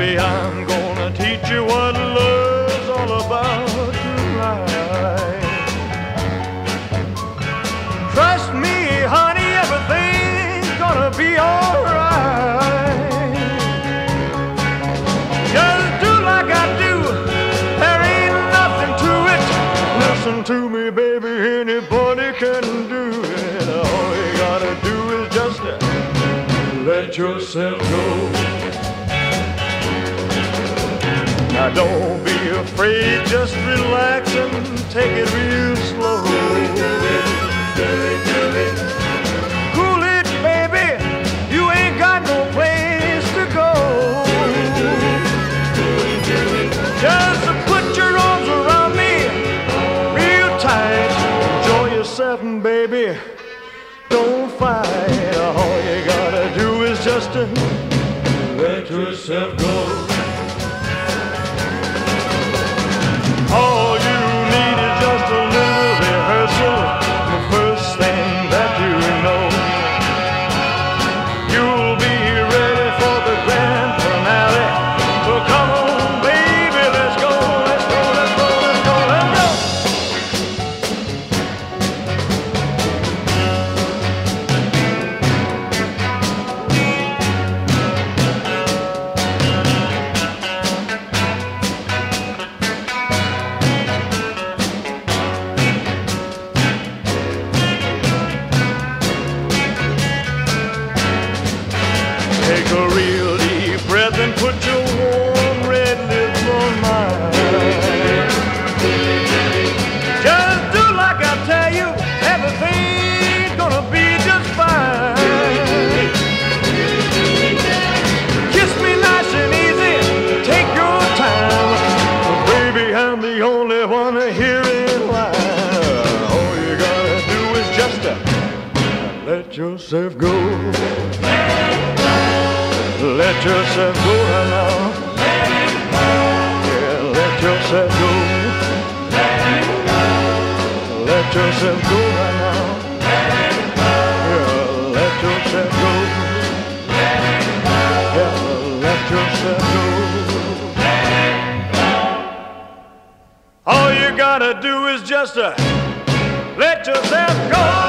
Baby, I'm gonna teach you what love's all about tonight. Trust me, honey, everything's gonna be alright. Just do like I do, there ain't nothing to it. Listen to me, baby, anybody can do it. All you gotta do is just let yourself go. Now don't be afraid, just relax and take it real slow. Cool it, baby, you ain't got no place to go. Just put your arms around me real tight. Enjoy yourself, baby, don't fight. All you gotta do is just let yourself go. All you need is just a little rehearsal. The first thing that you know, you'll be ready for the grand finale. So come on, baby, let's go, let's go, let's go, let's go, let's go. Take a real deep breath and put your warm red lips on mine. Just do like I tell you, everything's gonna be just fine. Kiss me nice and easy, take your time. Baby, I'm the only one here in line. All you gotta do is just let yourself go. Let yourself go right now. Yeah, let yourself go. Let yourself go right now. Yeah, let yourself go. Yeah, let yourself go. All you gotta do is just let yourself go.